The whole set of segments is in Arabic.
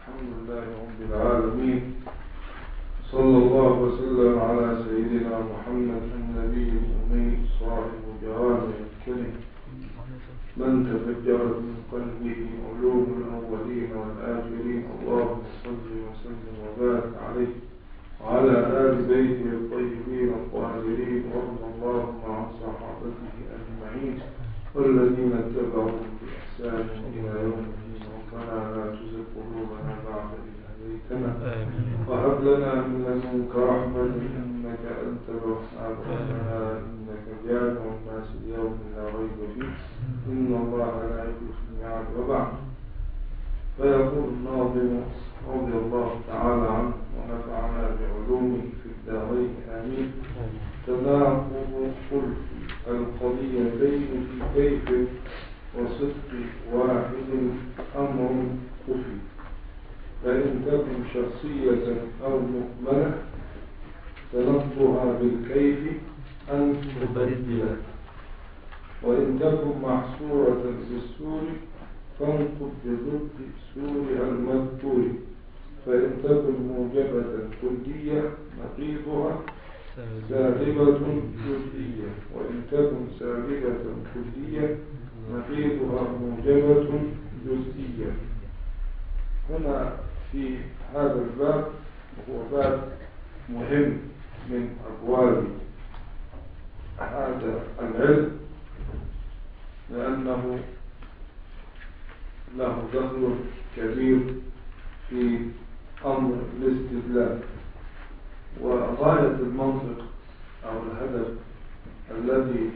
الحمد لله رب العالمين، صلى الله وسلم على سيدنا محمد النبي الأمي صاحب الجوامع الكلم من تفجرت من قلبه علوم الأولين والآخرين. اللهم صل وسلم وبارك عليه وعلى آل بيته الطيبين الطاهرين، وارض اللهم عن صحابته أجمعين والذين اتبعوهم بإحسان إلى يوم الدين. ربنا لا تزغ قلوبنا بعد إذ هديتنا وهب لنا من لدنك رحمة إنك أنت الوهاب. ربنا إنك جامع الناس ليوم لا ريب فيه إن الله لا يخلف الميعاد. وبعد، فيقول الناظم رضي الله تعالى عنه ونفعنا بعلومه في الدارين آمين: تناقض خلف القضيتين في كيف وصدق واحد أمر خفي، فإن تكن شخصية أو مؤمنة تنقضها بالكيف أن تبدلا، وإن تكن محصورة بالسور فانقض بضد سورها المذكور، فإن تكن موجبة كلية نقيضها سالبة جزئية، وإن تكن سالبة كلية نقيضها موجبة جزئية. هنا في هذا الباب، وهو باب مهم من أبواب هذا العلم، لأنه له دخل كبير في أمر الاستدلال. وغاية المنطق أو الهدف الذي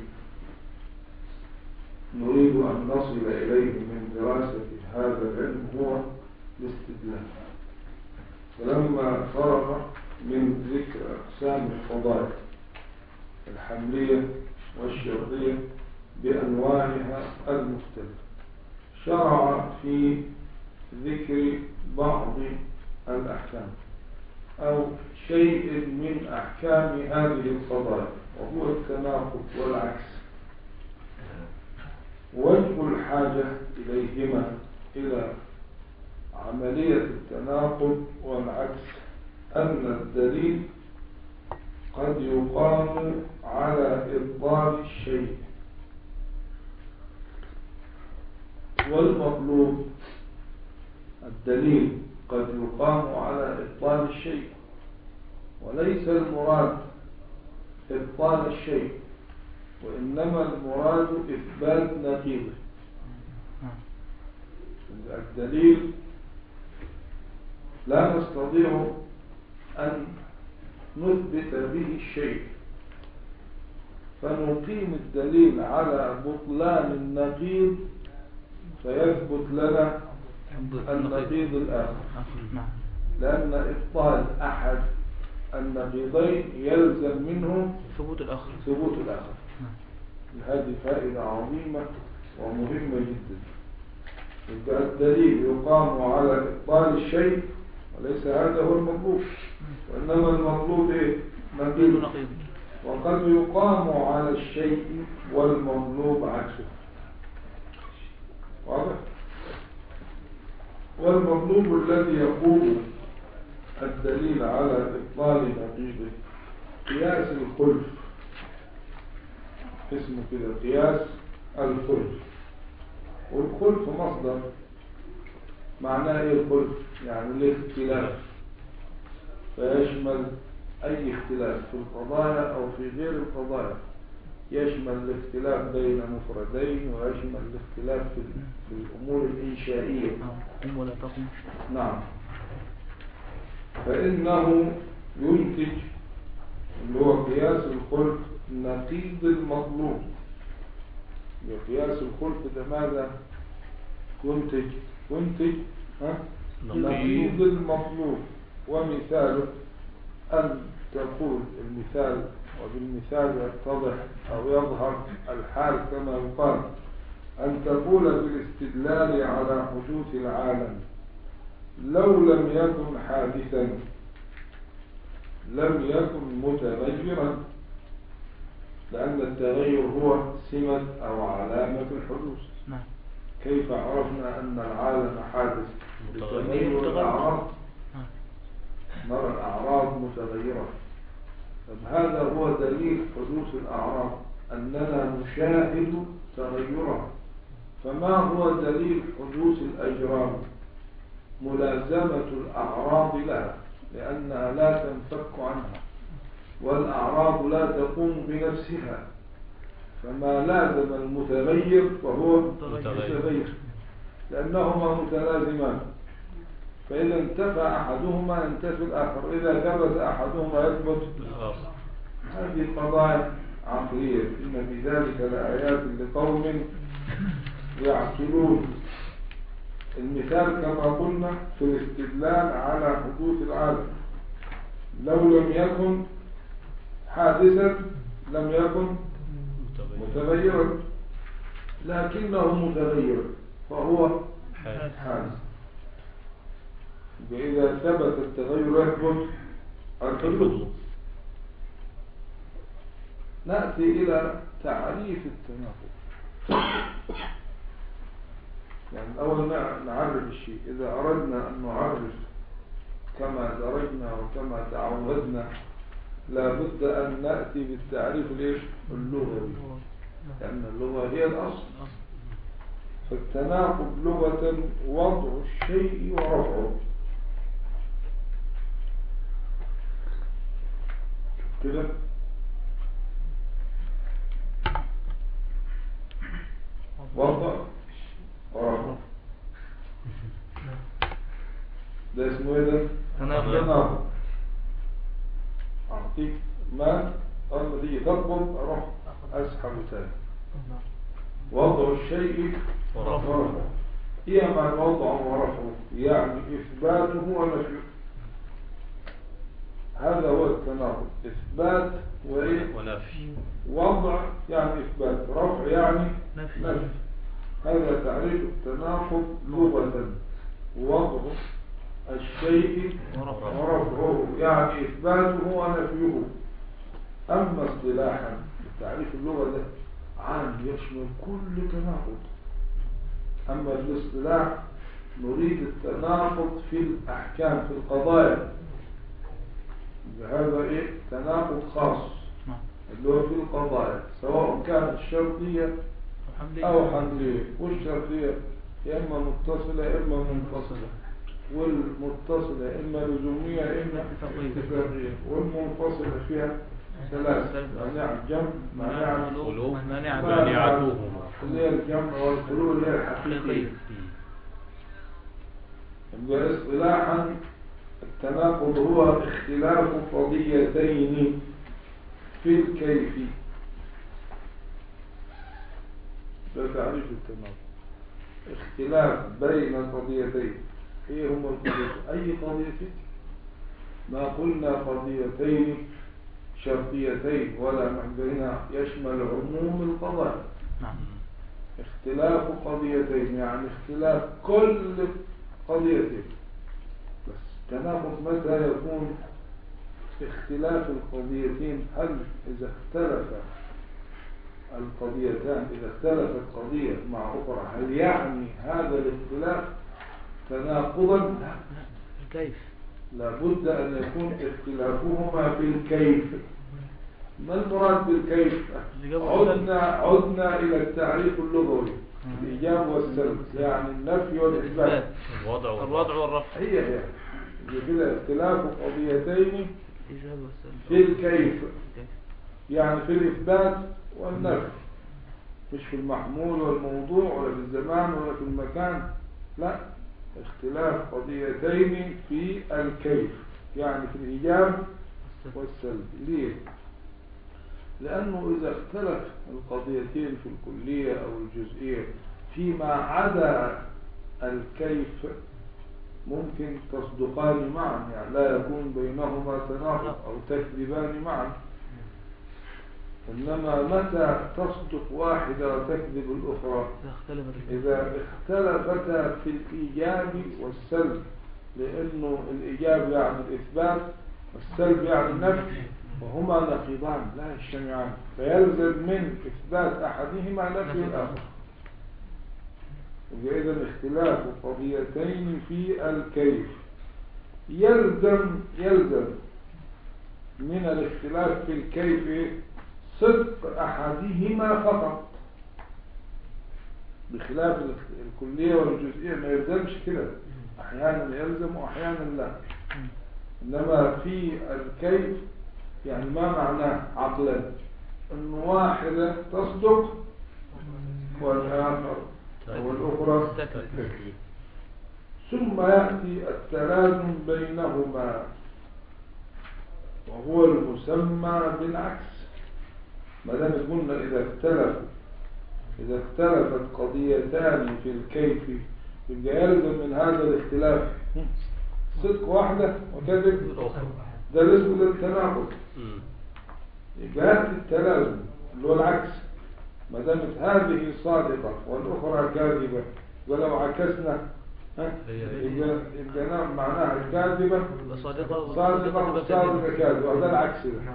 نريد أن نصل إليه من دراسة هذا العلم هو الاستدلال. فلما فرغ من ذكر أقسام الفضائل الحملية والشرطية بأنواعها المختلفة، شرع في ذكر بعض الأحكام أو شيء من أحكام هذه الفضائل، وهو التناقض والعكس. وجه الحاجة إليهما إلى عملية التناقض والعكس أن الدليل قد يقام على إبطال الشيء، والمطلوب الدليل قد يقام على إبطال الشيء، وليس المراد إبطال الشيء، وإنما المراد إثبات نقيضه. الدليل لا نستطيع أن نثبت به الشيء، فنقيم الدليل على بطلان النقيض فيثبت لنا النقيض الآخر، لأن إبطال أحد النقيضين يلزم منه ثبوت الآخر. هذه فائدة عظيمة ومهمة جدا. الدليل يقام على إبطال الشيء، وليس هذا هو المطلوب، وإنما المطلوب نقيض، وقد يقام على الشيء والمطلوب عكسه. واضح؟ والمطلوب الذي يقوم الدليل على إبطال نقيضه قياس الخلف، اسمه كده قياس الخلف. والخلف مصدر، معناه ايه الخلف؟ يعني الاختلاف، فيشمل اي اختلاف في القضايا او في غير القضايا، يشمل الاختلاف بين مفردين، ويشمل الاختلاف في الامور الانشائيه. ولا تقم. نعم. فانه ينتج اللي هو قياس الخلف نقيض المطلوب. قياس الخلف ده ماذا ينتج؟ نقيض المطلوب. ومثاله أن تقول المثال، وبالمثال يتضح أو يظهر الحال كما يقال، أن تقول بالاستدلال على حدوث العالم لو لم يكن حادثا لم يكن متغيرا، لأن التغير هو سمة أو علامة الحدوث. كيف عرفنا أن العالم حادث؟ بتغير الأعراض، نرى الأعراض متغيرة. هذا هو دليل حدوث الأعراض، أننا نشاهد تغيرها. فما هو دليل حدوث الأجرام؟ ملازمة الأعراض لها، لأنها لا تنفك عنها، والأعراض لا تقوم بنفسها. فما لازم المتغير فهو متغير، لأنهما متلازمان. فإذا انتفى أحدهما ينتفي الآخر، إذا ثبت أحدهما يثبت الآخر. هذه قضايا عقلية. إن في ذلك لآيات لقوم يعقلون. المثال كما قلنا في الاستدلال على حدوث العالم، لو لم يكن حادثا لم يكن متغيرا، لكنه متغير فهو حادث. إذا ثبت التغير يثبت الحدوث. نأتي إلى تعريف التناقض. يعني الأول نعرف الشيء. إذا أردنا أن نعرف كما درجنا وكما تعودنا لابد أن نأتي بالتعريف اللغوي، لأن اللغة هي الأصل. فالتناقض لغة وضع الشيء ورفعه كده. وضع ورفعه ده اسمه ايه؟ ده تناقض. أعطيك ما أما تيجي تطلب أروح أسحب تاني. وضع الشيء ورفعه. إيه معنى وضعه ورفعه؟ يعني إثباته ونفيه. هذا هو التناقض، إثبات ونفي. وضع يعني إثبات، رفع يعني نفي. هذا تعريف التناقض لغة. وضع الشيء ورفعه يعني إثباته ونفيه. أما اصطلاحا تعريف اللغة ده عام يشمل كل تناقض. أما في الاصطلاح نريد التناقض في الأحكام في القضايا. هذا تناقض خاص اللي هو في القضايا، سواء كانت شرطية أو حملية. والشرطية يا إما متصلة يا إما منفصلة، والمتصلة إما لزومية إما اتفاقية، والمنفصلة فيها ثلاثة: مانع الجمع، مانع الخلو، مانعته اللي هي الجمع، والخلو اللي هي الحقيقية. يبقى اصطلاحا التناقض هو اختلاف قضيتين في الكيف. ده تعريف التناقض، اختلاف بين قضيتين. ايه هما القضيتين؟ اي قضيتين؟ ما قلنا قضيتين شرطيتين ولا محدهنا، يشمل عموم القضايا. اختلاف قضيتين يعني اختلاف كل قضيتين. بس التناقض متى يكون؟ اختلاف القضيتين. هل إذا اختلف القضيتان، إذا اختلفت قضية مع أخرى، هل يعني هذا الاختلاف تناقضا؟ لا. كيف؟ لابد أن يكون اختلافهما في الكيف. ما المراد بالكيف؟ عدنا إلى التعريف اللغوي، الإيجاب والسلب، يعني النفي والإثبات، الوضع والرفع. هي كده اختلاف قضيتين في الكيف، يعني في الإثبات والنفي، مش في المحمول والموضوع ولا في الزمان ولا في المكان. لا، اختلاف قضيتين في الكيف، يعني في الإيجاب والسلب. ليه؟ لأنه إذا اختلف القضيتين في الكلية أو الجزئية فيما عدا الكيف ممكن تصدقان معا، يعني لا يكون بينهما تناقض أو تكذبان معا. إنما متى تصدق واحدة وتكذب الأخرى؟ إذا اختلفتا في الإيجاب والسلب، لأنه الإيجاب يعني الإثبات والسلب يعني النفي، وهما نقيضان لا يجتمعان، فيلزم من إثبات أحدهما نفي الآخر. يبقى إذن اختلاف قضيتين في الكيف يلزم من الاختلاف في الكيف صدق أحدهما فقط، بخلاف الكلية والجزئية ما يلزمش كده، أحيانا يلزم وأحيانا لا. إنما في الكيف يعني ما معناه عقلا، أن واحدة تصدق والآخر والأخرى تكذب. ثم يأتي التلازم بينهما وهو المسمى بالعكس. ما دام قلنا إذا اختلفت قضيتان في الكيف يبقى يلزم من هذا الاختلاف صدق واحدة وكذب ده الاسم للتناقض. يبقى يأتي التلازم اللي هو العكس، ما دامت هذه صادقة والأخرى كاذبة، ولو عكسنا يبقى معناها الكاذبة صادقة كاذبة، وهذا العكس ده.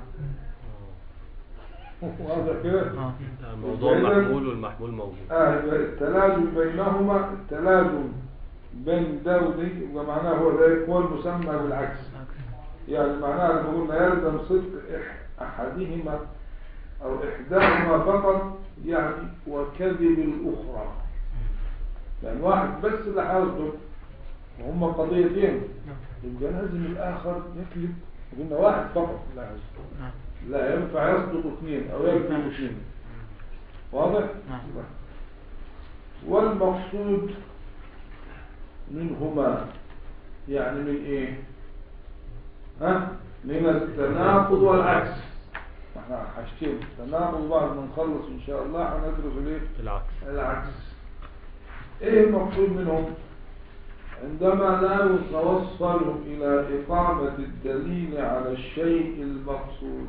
واضح كده؟ الموضوع محمول والمحمول موجود. يبقى التلازم بينهما، التلازم بين ده ودي يبقى معناه هو المسمى بالعكس. يعني معناها لما قلنا يلزم صدق أحدهما أو إحداهما فقط يعني وكذب الأخرى، يعني واحد بس اللي هيصدق وهما قضيتين يبقى لازم الآخر يكذب. قلنا واحد فقط لا يصدق، لا ينفع يصدق اثنين أو يكذب اثنين. واضح؟ والمقصود منهما يعني من ايه؟ من التناقض والعكس. احنا حاجتين تناقض، بعد ما نخلص ان شاء الله هندرس الايه؟ العكس. ايه المقصود منهم؟ عندما لا يتوصل الى اقامة الدليل على الشيء المقصود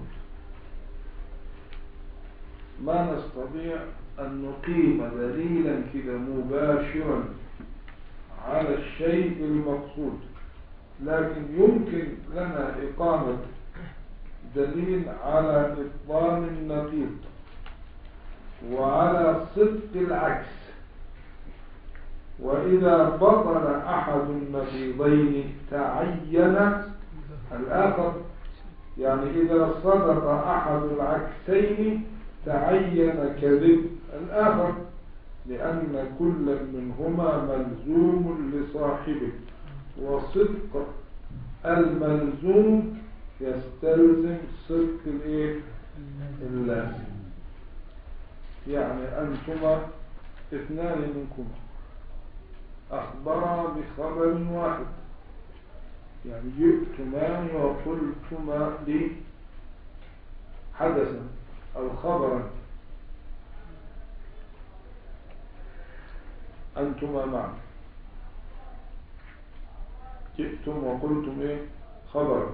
ما نستطيع ان نقيم دليلا كده مباشرا على الشيء المقصود، لكن يمكن لنا إقامة دليل على إبطال النقيض وعلى صدق العكس. وإذا بطل أحد النقيضين تعين الآخر، يعني إذا صدق أحد العكسين تعين كذب الآخر، لأن كل منهما ملزوم لصاحبه، وصدق الملزوم يستلزم صدق اللازم. يعني أنتما اثنان منكم أخبرا بخبر واحد، يعني جئتما وقلتما لي حدثا أو خبرا، أنتما معا جئتم وقلتم خبرا،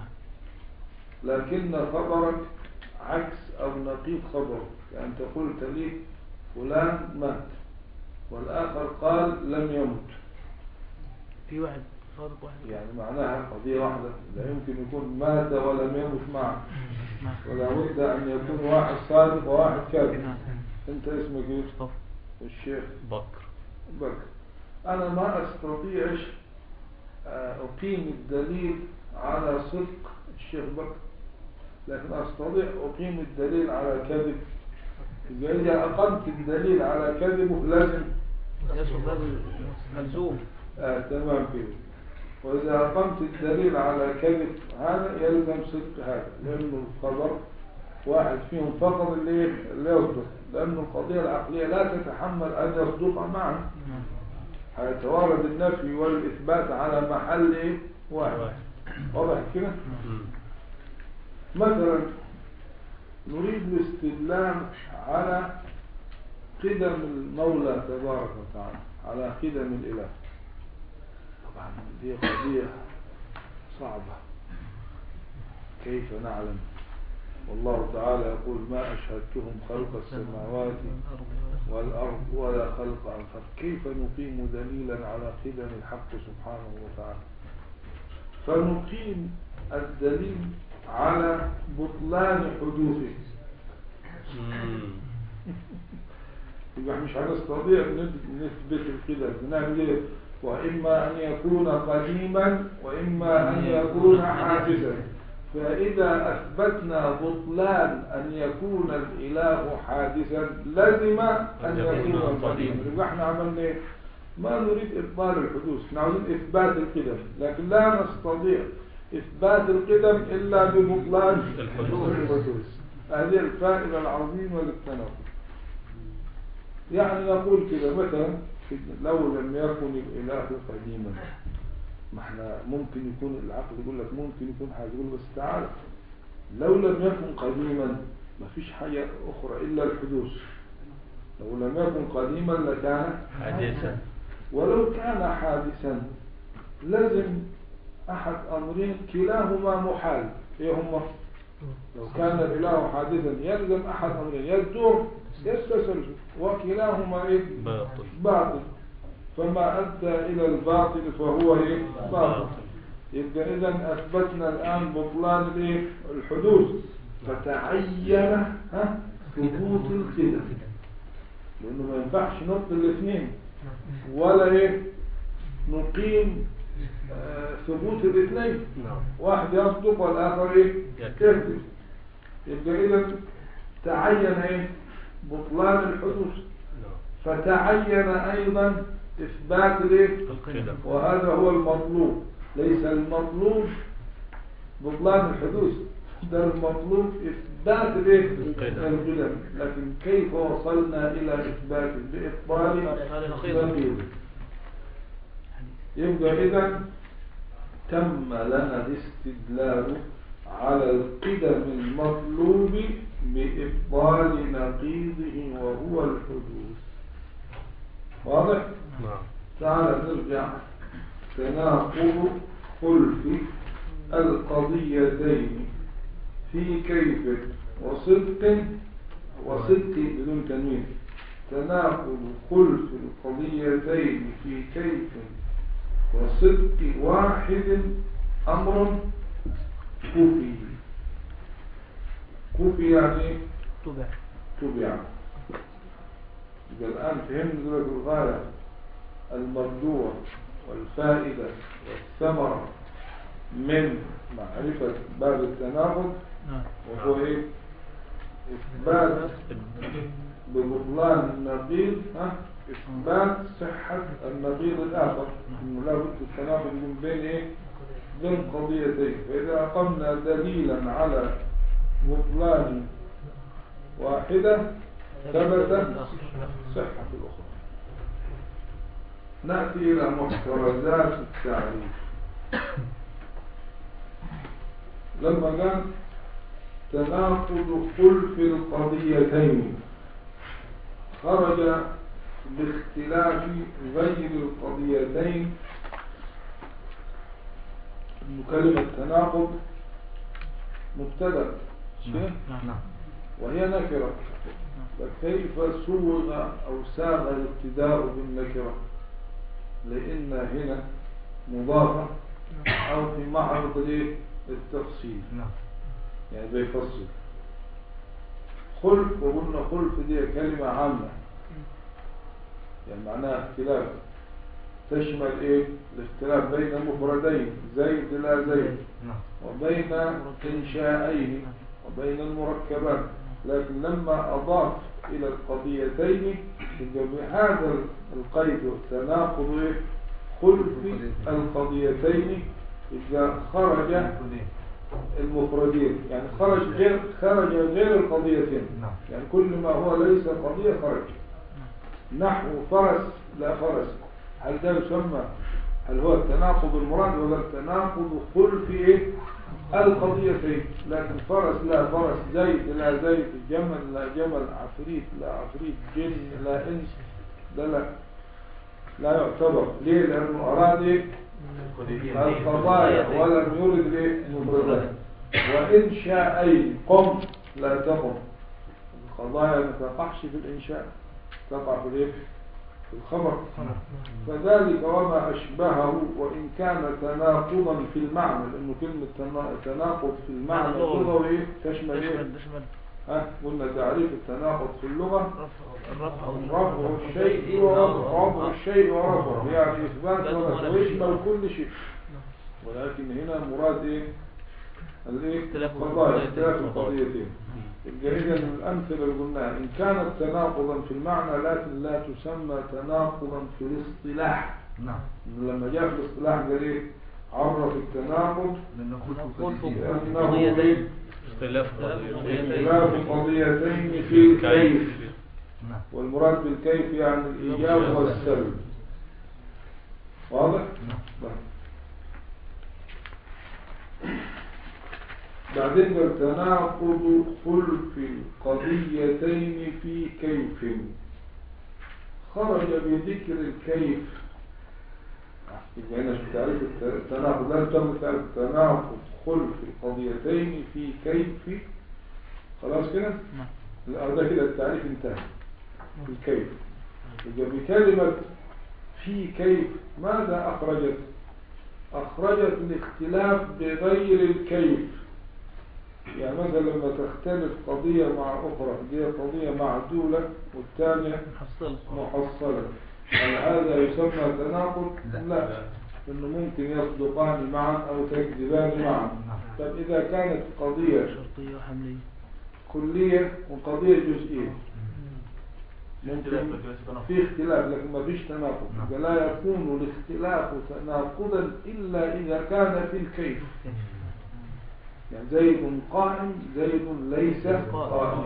لكن خبرك عكس أو نقيض خبرك. يعني أنت قلت لي فلان مات والآخر قال لم يمت، في واحد صادق واحد، يعني معناها قضية واحدة، لا يمكن يكون مات ولم يمت معا، ولا بد أن يكون واحد صادق وواحد كاذب. أنت اسمك ايه؟ مصطفى. والشيخ بكر. أنا ما أستطيعش أقيم الدليل على صدق الشيخ بكر، لكن أستطيع أقيم الدليل على كذب. إذا أقمت الدليل على كذبه لازم ملزوم. تمام كده. وإذا أقمت الدليل على كذب هذا يلزم صدق هذا، لأنه الخبر واحد فيهم فقط اللي يصدق، لأن القضية العقلية لا تتحمل أن يصدق معا، هيتوارد النفي والإثبات على محل واحد. واضح كده؟ مثلا نريد الاستدلال على قدم المولى تبارك وتعالى، على قدم الإله. طبعا دي قضية صعبة، كيف نعلم؟ والله تعالى يقول ما أشهدتهم خلق السماوات والأرض ولا خلق أنفسهم. كيف نقيم دليلا على قدم الحق سبحانه وتعالى؟ فنقيم الدليل على بطلان حدوثه. يبقى مش هنستطيع نثبت القدم. نعمل ايه؟ وإما أن يكون قديما وإما أن يكون حادثا. فإذا أثبتنا بطلان أن يكون الإله حادثا لازم أن يكون قديما. يبقى احنا عملنا ايه؟ ما نريد إبطال الحدوث، احنا عاوزين إثبات القدم، لكن لا نستطيع إثبات القدم إلا ببطلان الحدوث. هذه الفائدة العظيمة للتناقض. يعني نقول كده مثلا لو لم يكن الإله قديما، ما احنا ممكن يكون العقل يقول لك ممكن يكون حاجة، يقول بس تعال لو لم يكن قديما ما فيش حاجة أخرى إلا الحدوث. لو لم يكن قديما لكان حادثا، ولو كان حادثا لازم أحد أمرين كلاهما محال. إيه هما؟ لو كان الإله حادثا يلزم أحد أمرين، يزدور يستسلم، وكلاهما إيه؟ باطل. فما أدى إلى الباطل فهو إيه؟ باطل. يبقى إذن أثبتنا الآن بطلان الإيه؟ الحدوث، فتعين ثبوت القدم، لأنه ما ينفعش نبطل الاثنين ولا إيه؟ نقيم ثبوت الاثنين، واحد يصدق والآخر إيه؟ يكذب. يبقى إذن تعين إيه؟ بطلان الحدوث، فتعين أيضا إثبات القدم، وهذا هو المطلوب. ليس المطلوب بطلان الحدوث، ده المطلوب إثبات القدم. لكن كيف وصلنا إلى إثبات بإبطال النقيض؟ يبقى إذن تم لنا الاستدلال على القدم المطلوب بإبطال نقيضه وهو الحدوث. واضح؟ نعم. تعال نرجع. تناقض خلف القضيتين في كيف وصدق بدون تنوين. تناقض خلف القضيتين في كيف وصدق واحد أمر كفي. كفي يعني تبع. يبقى الآن فهمنا دلوقتي الغاية، المرجوة والفائدة والثمرة من معرفة باب التناقض، وهو إيه؟ إثبات ببطلان النقيض، إثبات صحة النقيض الآخر، إنه لا بد التناقض من بين إيه؟ بين قضيتين. فإذا أقمنا دليلا على بطلان واحدة ثبت صحة الأخرى. نأتي إلى محترزات التعريف. لما قال تناقض خلف القضيتين خرج باختلاف غير القضيتين، إن كلمة تناقض مبتدأ وهي نكرة، فكيف سوغ أو ساغ الابتداء بالنكرة؟ لأن هنا مضافة أو في معرض التفصيل، يعني بيفصل. خلف، وقلنا خلف دي كلمة عامة، يعني معناها اختلاف، تشمل ايه؟ الاختلاف بين مفردين زيد لا زيد، وبين انشائين، وبين المركبات. لكن لما أضاف إلى القضيتين بهذا القيد والتناقض خلف القضيتين، إذا خرج المفردين، يعني خرج غير القضيتين، يعني كل ما هو ليس قضية خرج. نحو فرس لا فرس، هل ده يسمى، هل هو التناقض المراد ولا التناقض خلف ايه؟ القضيتين؟ لكن فرس لا فرس، زيد لا زيد، جمل لا جمل، عفريت لا عفريت، جن لا انس، ده لا يعتبر. ليه؟ لأنه أراد ايه؟ القضايا ولم يرد ايه؟ المفردات. وإن شاء قم لا تقم، القضايا ما تقعش في الإنشاء، تقع في الايه؟ في الخبر. فذلك وما أشبهه، وإن كان تناقضا في المعنى، لأنه كلمة تناقض في المعنى اللغوي تشمل قلنا تعريف التناقض في اللغة الرفع الشيء ورفع الشيء ورفعه، يعني إثبات ورفع ويشمل كل شيء. ولكن هنا مراد إيه؟ اختلاف القضيتين. إذا الأمثلة اللي قلناها إن كانت تناقضا في المعنى لكن لا تسمى تناقضا في الاصطلاح. نعم. لما جاء في الاصطلاح قال إيه؟ عرف التناقض قضيتين اختلاف قضيتين في الكيف. والمراد بالكيف يعني الإيجاب والسلب. واضح؟ بعدين قال تناقض خلف القضيتين في كيف. خرج بذكر الكيف. يبقى هنا شو تعريف التناقض؟ لا تم تعرف تناقض خلف القضيتين في كيف. خلاص كده؟ ده كده التعريف انتهى. في الكيف. يبقى بكلمة في كيف ماذا أخرجت؟ أخرجت الاختلاف بغير الكيف. يعني مثلا لما تختلف قضية مع أخرى، دي قضية معدولة والثانية محصلة، هل هذا يسمى تناقض؟ لا، إنه ممكن يصدقان معا أو تكذبان معا. طب إذا كانت قضية شرطية وحملية كلية وقضية جزئية ممكن في اختلاف لكن ما فيش تناقض. لا يكون الاختلاف تناقضا إلا إذا كان في الكيف. يعني زيد قائم زيد ليس قائما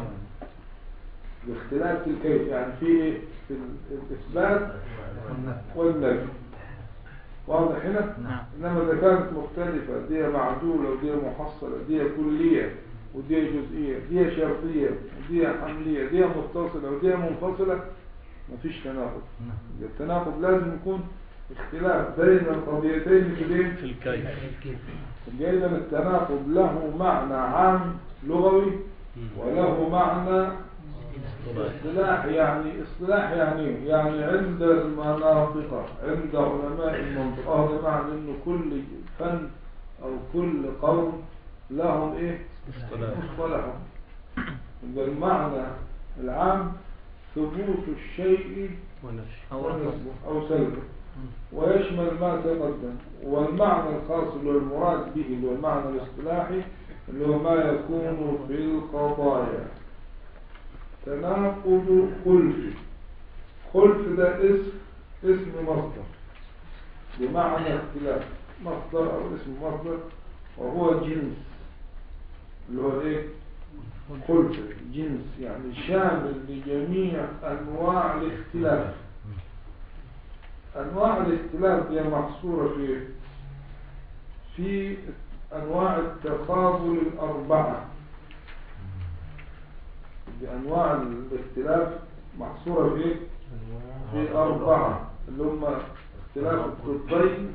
باختلاف في الكيف، يعني في الإثبات والنفي. واضح هنا؟ إنما إذا كانت مختلفة دي معدولة ودي محصلة، دي كلية ودي جزئية، دي شرطية ودي حملية، دي متصلة ودي منفصلة، ما فيش تناقض. التناقض لازم يكون اختلاف بين القضيتين في الكيف. إذا التناقض له معنى عام لغوي وله معنى اصطلاح. يعني عند المناطق، عند علماء المنطق، هذا معنى انه كل فن او كل قوم لهم ايه؟ مصطلحهم. المعنى العام ثبوت الشيء او سلبه ويشمل ما تقدم. والمعنى الخاص اللي هو المراد به اللي هو المعنى الاصطلاحي اللي هو ما يكون في القضايا. تناقض خلف ده اسم مصدر بمعنى اختلاف، مصدر او اسم مصدر، وهو جنس اللي هو ايه؟ خلف جنس، يعني شامل لجميع انواع الاختلاف. انواع الاختلاف هي محصورة في انواع التقابل الاربعة. بأنواع الاختلاف محصورة في أربعة اللي هم اختلاف الضدين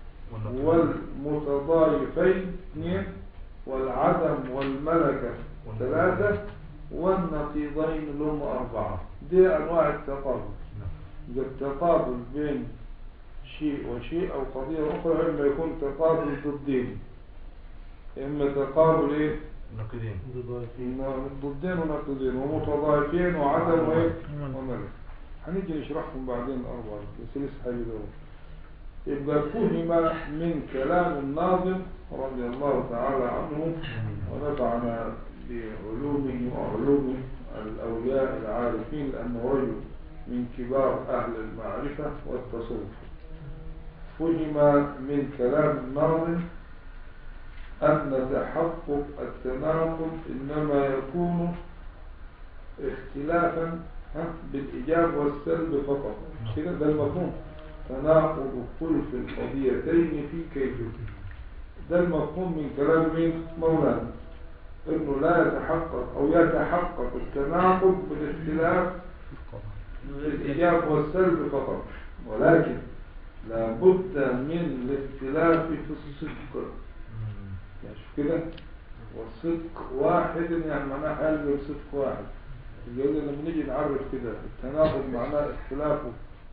والمتضايفين 2 والعدم والملكة 3 والنقيضين اللي هم 4. دي أنواع التقابل. إذا التقابل بين شيء وشيء أو قضية أخرى إما يكون تقابل ضدين، إما تقابل إيه؟ نقيضين ضدين ونقيضين ومتضايفين وعدم وايه وملك. هنيجي نشرحهم بعدين الأربعة بس لسه حاجة. يبقى فهم من كلام الناظم رضي الله تعالى عنه ونفعنا بعلومه وعلوم الأولياء العارفين لأنه رجل من كبار أهل المعرفة والتصوف. فهم من كلام الناظم أن تحقق التناقض إنما يكون اختلافا بالإيجاب والسلب فقط. كده ده المفهوم. تناقض خلف القضيتين في كيفية. ده المفهوم من كلام مين؟ مولانا، إنه لا يتحقق أو يتحقق التناقض بالاختلاف بالإيجاب والسلب فقط، ولكن لا بد من الاختلاف في الصدق. كده والصدق واحد، يعني معناه قلب الصدق واحد. يقول لما نيجي نعرف كده التناقض معناه اختلافه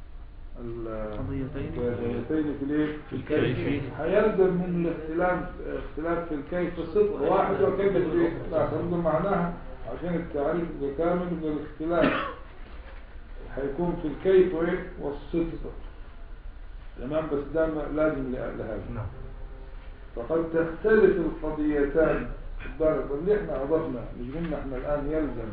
القضيتين في الكيف. هيلزم من الاختلاف في الكيف الصدق واحد وكذا في لا تنظر معناها عشان التعريف يبقى كامل من الاختلاف هيكون في الكيف وإيه والصدق. تمام، بس ده لازم لهذا. نعم. فقد تختلف القضيتان. الدرجة اللي احنا أضفنا مش قلنا احنا الآن يلزم،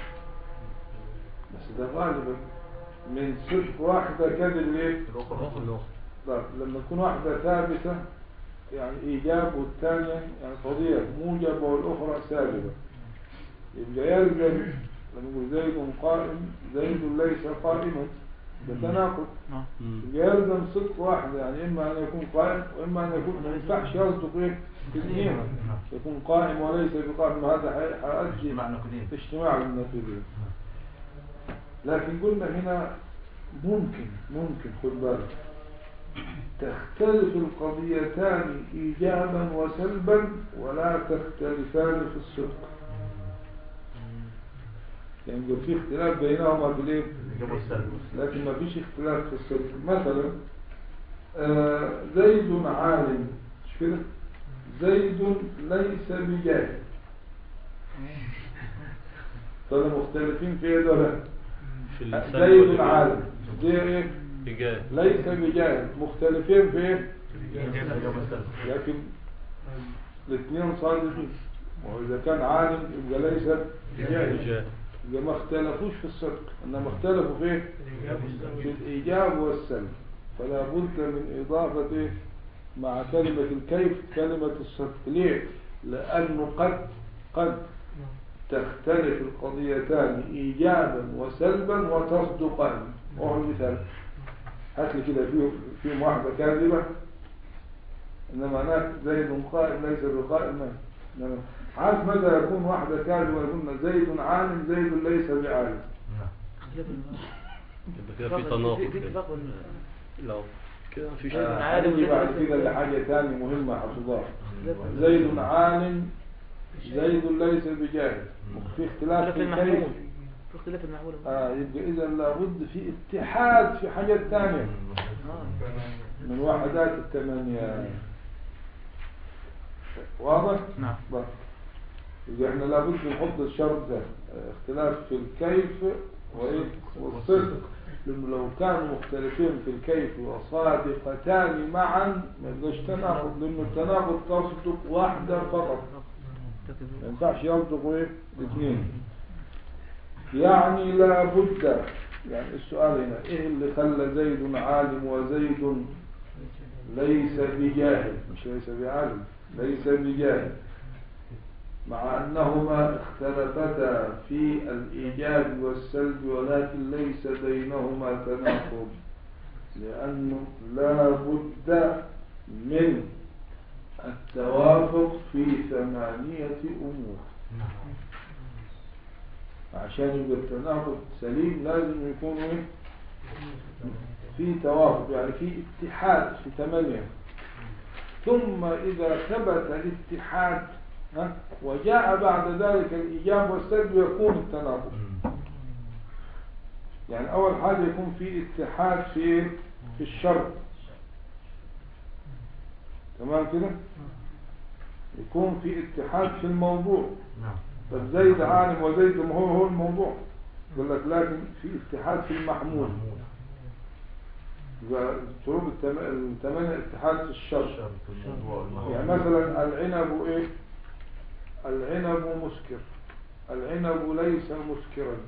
بس ده غالبا من صدق واحدة كذب ليه؟ لا، لما تكون واحدة ثابتة يعني إيجاب والثانية يعني قضية موجبة والأخرى سالبة، يبقى يلزم لما يقول زيد قائم زيد ليس قائما بتناقض. يبقى يلزم صدق واحدة، يعني إما أن يكون قائم وإما أن يكون ما ينفعش يصدق إيه في اثنين، يكون قائم وليس بقائم، هذا هيؤدي اجتماع النقيضين. لكن قلنا هنا ممكن خد بالك تختلف القضيتان إيجابا وسلبا ولا تختلفان في الصدق، يعني في اختلاف بينهما في الايه لكن ما فيش اختلاف في الصدق. مثلا زيد عالم، مش كده؟ زيد ليس بجاهل، طيب مختلفين في ايه دول؟ زيد عالم زي ايه؟ ليس بجاهل، مختلفين في ايه؟ لكن الاثنين صادقين، وإذا كان عالم يبقى ليس بجاهل، يبقى ما اختلفوش في الصدق، إنما اختلفوا في ايه؟ في الإيجاب والسلب. فلا بد من إضافة مع كلمة الكيف كلمة الصدق. ليه؟ لأنه قد تختلف القضيتان إيجابا وسلبا وتصدقان. وهو المثال، هات لي كده فيهم واحدة كاذبة إنما هناك زيد قائم ليس بقائم. عارف ماذا يكون واحدة كاذبة يقولنا زيد عالم زيد ليس بعالم؟ يبقى كده في تناقض. لا كده في شيء عالم بعد كده لحاجة ثانية مهمة حفظها. زيد عالم زيد ليس بجاهل، في اختلاف في الكيف، في اختلاف المعمول. يبقى إذا لابد في اتحاد في حاجات ثانية من وحدات الثمانية. واضح؟ نعم. يبقى احنا لابد نحط الشرط ده اختلاف في الكيف والصدق، لأنه لو كانوا مختلفين في الكيف وصادقتان معا ما يبقاش تناقض، لأنه التناقض تصدق واحدة فقط، ما ينفعش يصدقوا ايه؟ اثنين. يعني لابد، يعني السؤال هنا ايه اللي خلى زيد عالم وزيد ليس بجاهل؟ مش ليس بعالم، ليس بجاهل، مع أنهما اختلفتا في الإيجاب والسلب ولكن ليس بينهما تناقض، لأنه لا بد من التوافق في 8 أمور. عشان يبقى التناقض سليم لازم يكون في توافق، يعني في اتحاد في 8. ثم إذا ثبت الاتحاد وجاء بعد ذلك الإيجاب والسلب يكون التناقض. يعني أول حاجة يكون في اتحاد في الشرط، تمام كده؟ يكون في اتحاد في الموضوع. طب زيد عالم وزيد هو الموضوع، يقول لك لكن في اتحاد في المحمول. شروط الثمانية اتحاد في الشرط. يعني مثلا العنب ايه؟ العنب مسكر، العنب ليس مسكرا،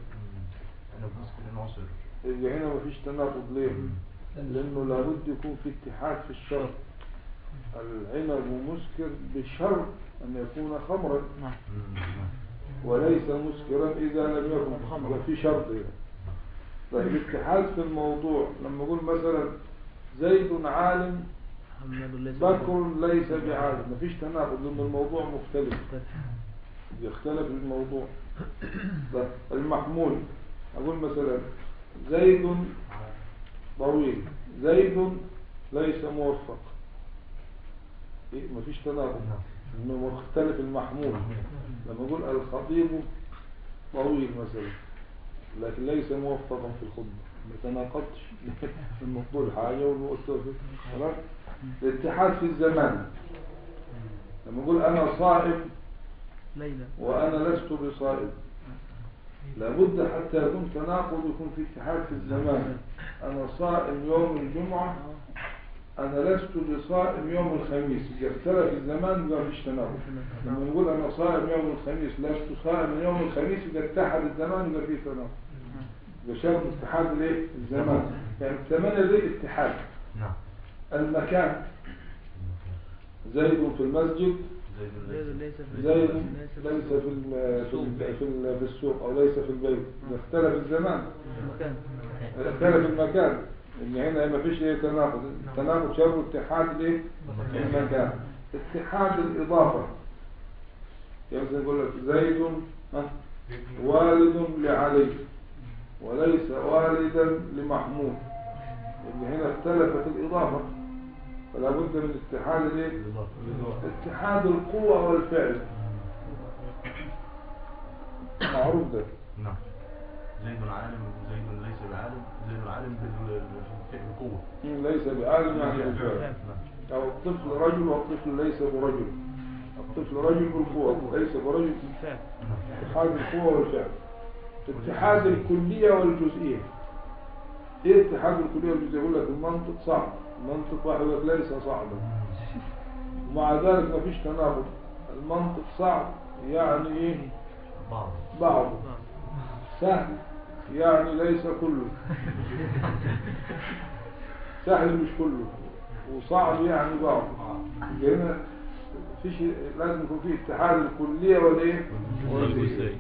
يبقى هنا مفيش تناقض. ليه؟ لانه لابد يكون في اتحاد في الشرط. العنب مسكر بشرط ان يكون خمرا، وليس مسكرا اذا لم يكن خمرا، في شرط هنا. طيب اتحاد في الموضوع، لما اقول مثلا زيد عالم بكر ليس بعالم، مفيش تناقض لأن الموضوع مختلف، يختلف الموضوع. المحمول أقول مثلا زيد طويل زيد ليس موفق، مفيش تناقض لأنه مختلف المحمول. لما أقول الخطيب طويل مثلا لكن ليس موفقا في الخطبة، ما تناقضش المقبول حاجة والوقت خلاص. الاتحاد في الزمان، لما أقول أنا صائم وأنا لست بصائم لابد حتى يكون تناقض يكون في اتحاد في الزمان. أنا صائم يوم الجمعة، أنا لست بصائم يوم الخميس، إذا اختلف الزمان ما فيش تناقض. لما نقول أنا صائم يوم الخميس لست صائم يوم الخميس، إذا اتحد الزمان يبقى فيه تناقض. بشرط اتحاد الايه؟ الزمان. يعني الثمانية دي اتحاد. نعم. المكان، زيد في المسجد، زيد ليس في السوق أو ليس في البيت. إذا اختلف الزمان اختلف المكان، إن هنا ما فيش ايه تناقض. التناقض شرط اتحاد الايه؟ المكان. اتحاد الإضافة، يعني نقول لك زيد والد لعلي وليس والدا لمحمود، إن هنا اختلفت الإضافة، فلا بد من اتحاد الايه؟ اتحاد القوة والفعل. معروف ده. نعم. زيد عالم وزيد ليس بعالم. زيد عالم بالقوة، ليس بعالم يعني بالفعل. أو الطفل رجل والطفل ليس برجل. الطفل رجل بالقوة ليس برجل بالفعل. اتحاد القوة والفعل. اتحاد الكلية والجزئية. ايه اتحاد الكلية والجزئية؟ يقول لك المنطق صعب، المنطق واحد يقول لك ليس صعبا، ومع ذلك ما فيش تناقض. المنطق صعب يعني ايه؟ بعض. سهل يعني ليس كله. سهل مش كله، وصعب يعني بعض. هنا فيش، لازم يكون فيه اتحاد الكلية والايه؟ والجزئية.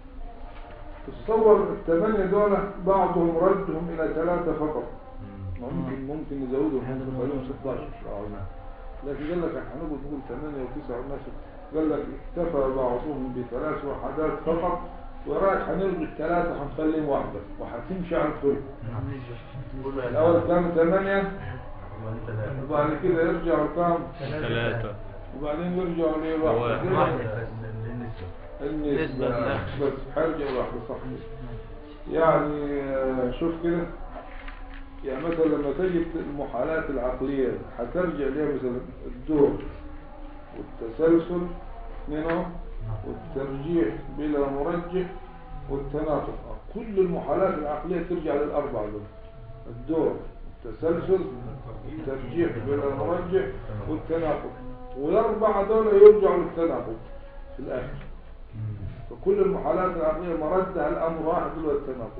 تصور الثمانية دول بعضهم ردهم إلى 3 فقط. ممكن نزودهم، ممكن نخليهم 16. لكن قال لك هنقول نقول 8 و9 ونصف. قال لك اكتفى بعضهم ب3 وحدات فقط، وراك هنلغي ال3 هنخليهم واحدة وهتمشي على الكل. الأول كانوا 8 وبعد كده يرجعوا كام؟ 3 وبعدين يرجعوا لواحدة. النسبة بس حرجة واحدة صح. يعني شوف كده، يعني مثلا لما تجد المحالات العقلية هترجع لها مثلا الدور والتسلسل منهم والترجيح بلا مرجح والتناقض. كل المحالات العقلية ترجع لل4 دول: الدور والتسلسل والترجيح بلا مرجح والتناقض، وال4 دول يرجعوا للتناقض في الآخر. فكل المحالات العقلية مردها الأمر واحد هو التناقض.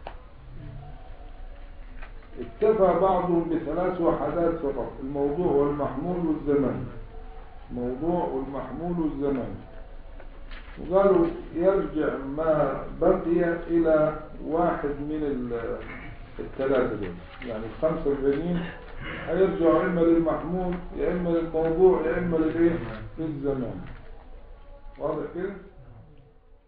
اكتفى بعضهم ب3 وحدات فقط: الموضوع والمحمول والزمان. موضوع والمحمول والزمان. وقالوا يرجع ما بقي إلى واحد من ال3 دول، يعني ال5 الباقيين هيرجعوا إما للمحمول يا إما للموضوع يا إما للزمان. واضح كده؟